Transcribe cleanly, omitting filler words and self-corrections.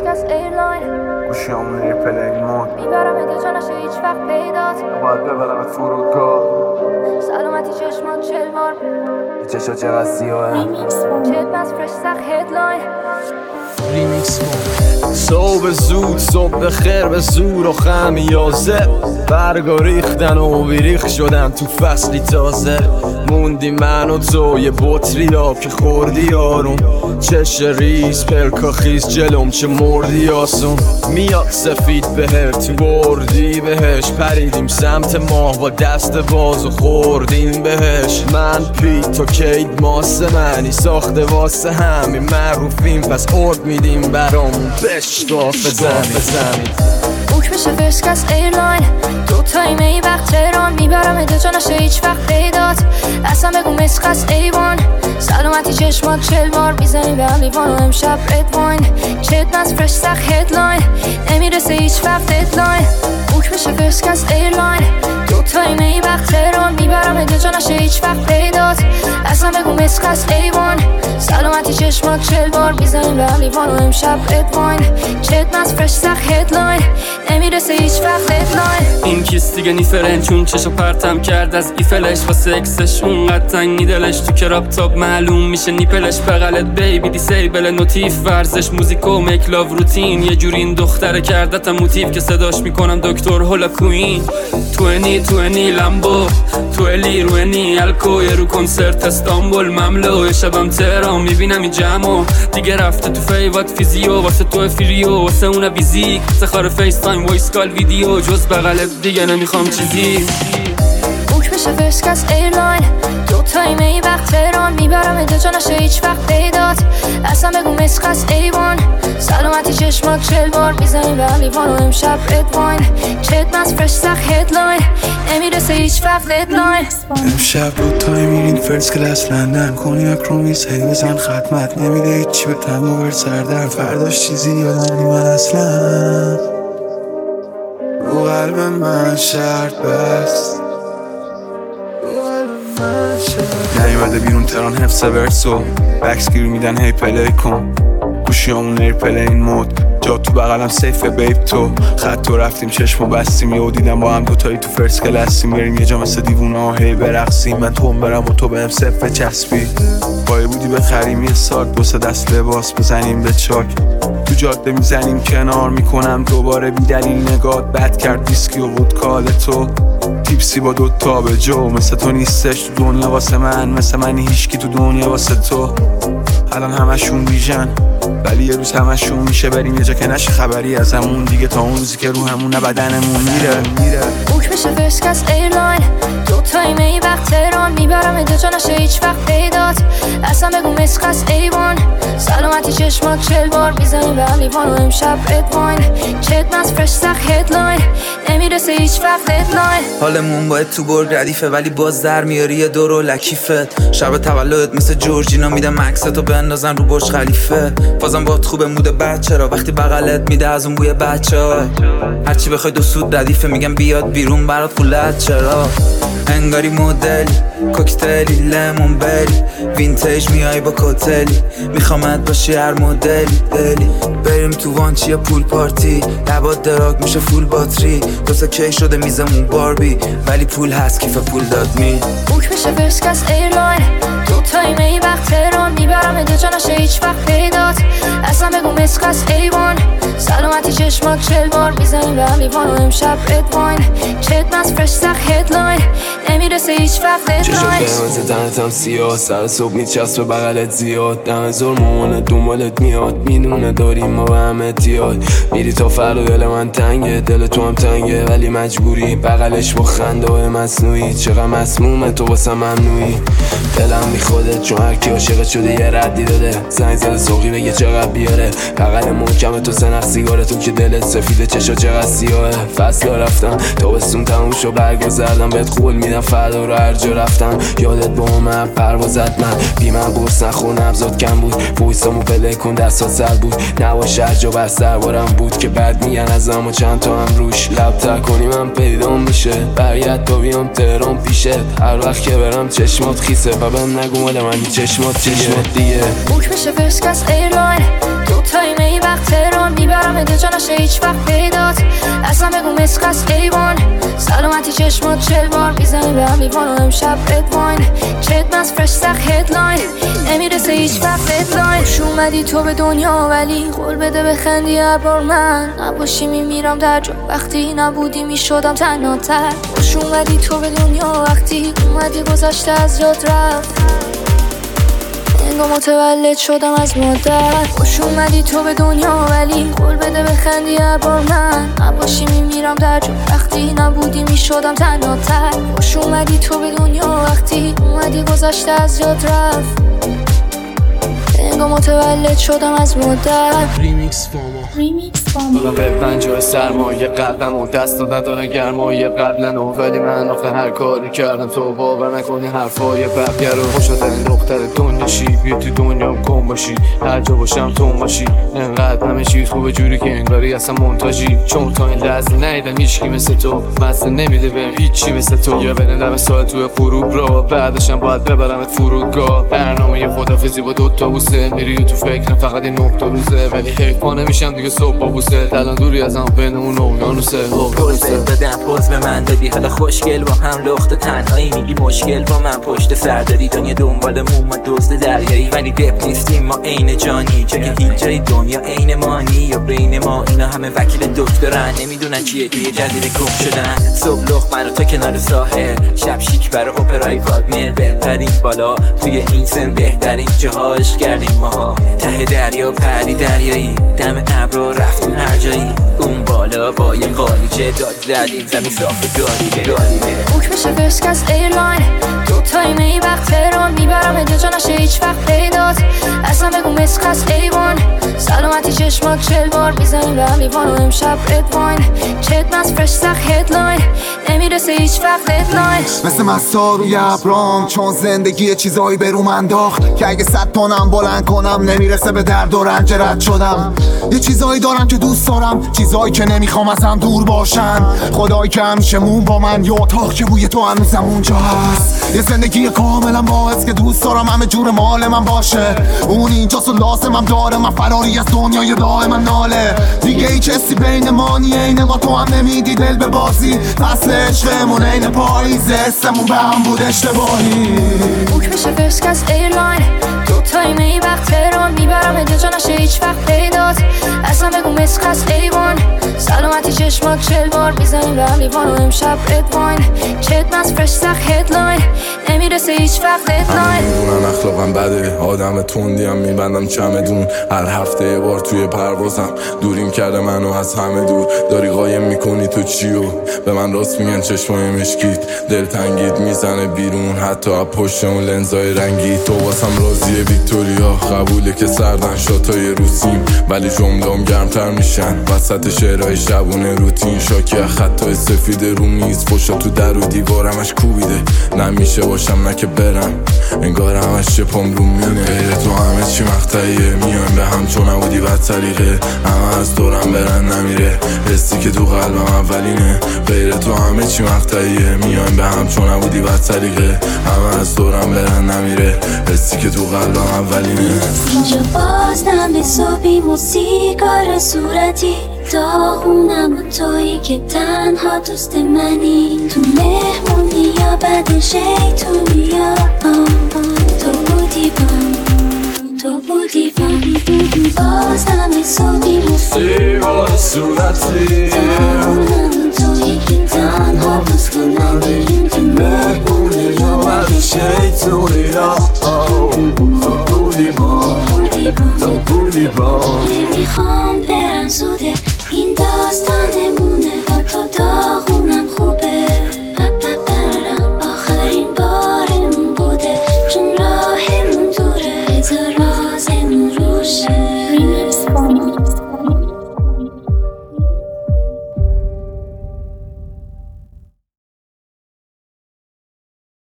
فرسکس ایرلاین گوشیامون ایرپلین مود میبرم اده جا نشه هیچ وقت پیدات باید ببرمت فرودگاه سلامتی چشمان 40 بار چشا چقدر سیاهه چت بس فرش سخت هدلاین ریمیکس صبح زود صبح خیر به زور و خمیازه برگا ریختن و بیریخ شدن تو فصلی تازه موندی من و تو یه بطری آب که خوردی آروم چش ریز پلکا خیز جلوم چه مردی آسون میاد سفید بهر تو بردی بهش پریدیم سمت ماه با دست باز و خوردیم بهش من پیت تو کید ماسه منی ساخته واسه همین معروفیم پس ارد میدیم برامون بشتاف زمین بوک بشه فرسکس ایرلاین دو تایم ای وقت تهران میبرم اده جا نشه هیچ وقت پیدات اصلا بگو مسخص ایوان سلامتی چشمات 40 بار میزنی به هم لیوان و امشب رد واین چت نز فرش سخت هدلاین نمیرسه هیچ وقت ددلاین بوک بشه فرسکس ایرلاین دو تایم ای وقت تهران میبرم اده جا نشه هیچ وقت پیدات اصلا بگو مسخص ایوان سلامتی چشمات 40 بار میزنی به هم لیوان و امشب رد واین چت نز فرش سخت هدلاین نمیرسه هیچ وقت ددلاین این کیس دیگه نیفرن چون چشو پرتم کرد از ایفلش واسه اکسش اونقدر تنگ دلش تو کراب تاب معلوم میشه نیپلش بغلت بیبی دیسیبل نوتیف ورزش موزیک و میک لاو روتین یه جوری این دختره کردتم موتیف که صداش میکنم دکتر هولا کوین 2020 لامبو تو الی روینی الکو یه رو کنسرت استانبول مملو شبم تهران میبینم این جمعو دیگه رفته تو فیوات فیزیو واسه تو فریو واسه اون ویزیک سخار فیس تایم وایس کال ویدیو جز بغلت دیگه نمیخوام چیزی بوک بشه فرسکس ایرلاین دو تایم ای وقت تهران میبرم اده جا نشه هیچ وقت پیدات اصلا بگو مسخص ایوان سلامتی چشمات 40 بار میزنی به هم لیوان و امشب رد واین چت نز فرش سخت هدلاین نمیرسه هیچ وقت ددلاین امشب دو تایم میرین فرست کلاس لندن کنیاک رو میز بزن خدمت نمیده هیچی به تمام بر سردن فرداش چیزی یادم من اصلا رو قلب من شرط بست نیومده بیرون تران حفظ ورسو بکس گیر میدن هی پلی کن گوشیامون ایرپلین مود جا تو بغلم سیفه بیب تو خط تو رفتیم چشمو بستیم یهو دیدم با هم دوتایی تو فرست کلاسیم بریم یه جا مثل دیوونه ها هی برقصیم من تو برم و تو بهم صفه چسبی پایه بودی بخریم یه ساک دو سه دست لباس بزنیم به چاک تو جاده میزنیم کنار میکنم دوباره بی دلیل نگات بد کرد ویسکی و ودکال تو تیپسی با دوتا به جو مثل تو نیستش تو دنیا واسه من مثل منی هیچکی تو دنیا واسه تو الان همشون بیژن ولی یه روز همشون میشه بریم یه جا که نشه خبری از همون دیگه تا اون روزی که روحمون نه بدنمون میره بوک بشه فرسکس ایرلاین دو تایم ای وقت تهران میبرم اده جا نشه هیچ وقت پیدات اصلا بگو مسخص ایوان سلامتی چشمات 40 بار میزنی به هم لیوان و امشب رد واین چت نز فرش سخت هدلاین نمیرسه هیچ وقت ددلاین حالمون باید تو برگ ردیفه ولی باز در میاری یه دورو لکیفت شب تولدت مثل جورجینا میدم عکستو بندازن رو برج خلیفه بازم باید خوبه موده بچه را وقتی بغلت میده از اون بوی بچه ها هرچی بخوای دو سود ردیفه میگم بیاد بیرون برات قولت چرا انگاری مدلی کوکتلی لیمون بری وینتیج میای با کوتلی میخوامت باشی هر مدلی دلی بریم تو وانچی یا پول پارتی لبات دراگ میشه فول باتری دوسته کی شده میزمون باربی ولی پول هست کیف پول داد می بوک بشه فرسکس ایرلاین دو تایم ای وقت تهران میبرم اده جا نشه هیچ وقت پیدات اصلا بگو مسخص ایوان سلامتی چشمات 40 بار میزنی به هم لیوان و امشب رد واین چت نز فرش سخت هدلاین نمیرسه هیچ وقت ددلاین چشم قرمز تنتم سیاه سر صبح میچسبه بغلت زیاد دم زور مامانت دنبالت میاد میدونه داریم ما به هم اتیاد میری تا فردا دل من تنگه دل تو هم تنگه ولی مجبوری بغلش با خنده های مصنوعی چقدر مسمومه تو واسه ممنوعی دلم بی خودت چون هرکی عاشقت شده یه ردی داده زنگ زده سوقی بگه چقدر بیاره بغل محکم تو سنخ سیگارتون که دلت سفیده چشا چقدر سیاهه فصل رفتم تابستون تموم شد برگذردم بهت قول میدم فردا رو هر جا رفتم یادت با من پروازت من بی من قرص نخور نبضات کم بود پویستامو پله کن دستات سر بود نباشه هر جا بس دربارم بود که بعد میگن از اما چند تا هم روش لب تر کنی من پیدام میشه برگرد تا بیام تهران پیشت هر وقت که برم چشمات خیسه و بهم نگو مال منی چشمات دیگه بوک بشه فرسکس ایرلاین دو تایم ای وقت تهران میبرم دل جا نشه هیچ وقت پیدات اصلا بگو مسخص ایوان سلامتی چشمات 40 بار میزنی به هم لیوان و امشب رد واین چت مز فرش سخ هدلاین نمیرسه هیچ وقت ددلاین خوش اومدی تو به دنیا ولی قول بده بخندی هر بار من نباشی میمیرم در جا وقتی نبودی میشدم تنها تر خوش اومدی تو به دنیا وقتی اومدی گذشته از یاد رفت انگار متولد شدم از مادر خوش اومدی تو به دنیا ولی قول بده بخندی هر بار من نباشی میمیرم در جا وقتی نبودی میشدم تنها تر خوش اومدی تو به دنیا وقتی اومدی گذشته از یاد رفت انگار متولد شدم از مادر ریمیکس فاما به پنجاه سرمایه قلبم و دست نداره گرمایه قبلن و ولی من آخه هر کاری کردم تو باور نکنی حرفای بقیه رو خوشترین دختر دنیا شی بیا تو دنیا کن باشی هر جا باشم تو باشی انقدر همه چیز خوبه جوری که انگاری اصلا منتاجی چون تا این لحظه ندیدم هیچکی مثل تو مثل نمیده بهم هیچی مثل تو یا بره لب ساعت توی غروب را بعدشم باید ببرمت فرودگاه برنامه خدافظی با دوتا بوسه میری تو فکر فقط این 9 روزه ولی حیف پا نمیشم دیگه صبح با بوسه الان دوری ازم بین اون اقیانوسه پوزه بدم پوز به من بدی حالا خوشگل با هم لخت تنهایی میگی مشکل با من پشت سر داری دنیا دنبالمون ما دزد دریایی ولی دپ نیستیم ما عین جانی چه که هیچ جای دنیا عین مانی یا بین ما اینا همه وکیل دکترن نمیدونن چیه توی جزیره گم شدن صبح لخت من و تو کنار ساحل شب شیک برای اپرای وادمیر بهترین بالا توی این سن بهترین جاهاش کردیم ما ته دریا پری دریایی دم ابرو رفتیم هر جایی اون بالا با یه قالیچه داد زدیم زمین صاف گاریبه بوک میشه فرست کلاس ایرلاین دو تایم ای وقت تهران میبرم دل جا نشه هیچ وقت پیدات اصلا بگو مسخص ایوان سلامتی چشمات 40 بار میزنی به هم لیوان و امشب رد واین چت مز فرش سخ هدلاین نمیرسه هیچ وقت ددلاین مثل مسا روی ابرام چون زندگی چیزایی به روم انداخت که اگه 100 تنم بلند کنم نمیرسه به درد و رنج رد شدم یه چیزایی دارم که دوست دارم چیزایی که نمیخوام از هم دور باشن خدایی که همیشه مون با من یا اتاق که بوی تو هنوزم اونجا هست یه زندگی کاملا باعث که دوست دارم همه جور مال من باشه اون اینجاست و لازمم داره من فراری از دنیای دائما ناله دیگه هیچ حسی بین ما نیه اینه با تو هم نمیدی دل به بازی فصل عشقمون این پاییزه حسمون به هم بود اشتباهی بوک میشه فرست کلاس ایرلاین دو تایم ای وقت تهران میبرم دل جا نشه هیچ وقت پیدات اصلا بگو مسخص ایوان سلامتی چشمات 40 بار میزنی به هم لیوان و امشب رد واین چت مز فرش سخ هدلاین نمیرسه هیچ وقت ددلاین میدونن اخلاقم بده آدم تندیم میبندم چمدون هر هفته یه بار توی پروازم دوریم کرده منو از همه دور داری قایم میکنی تو چیو به من راست میگن چشمای مشکیت دلتنگیت میزنه بیرون حتی از پشت اون لنزای رنگی تو واسم راضیه ویکتوریا قبوله که سردن شاتای روسیم ولی جمله‌ام گرمتر میشن وسط شعرهای شبونه روتین شاکی از خطای سفید رو میز پشت تو در و دیوارمش کوبیده نمیشه باشم نه که برم انگار همش چپم رو مینه غیر تو همه چی مقطعیه میایم به هم چون نبودی بد طریقه همه از دورم برن نمیره حسی که تو قلبم اولینه غیر تو همه چی مقطعیه میایم به هم چون نبودی بد طریقه همه از دورم برن نمیره حسی که تو قلبم اولینه اینجا باز دم صبحی موسیقار صورتی داغونم و تویی که تنها دوست منی تو مهمونی یا بعد شیطونی یا تو بودی بام باز دم صبحی موسیقار صورتی داغونم و تویی که تنها دوست منی تو مهمونی یا بعد شیطونی یا تو بودی بام نمیخوام برم زوده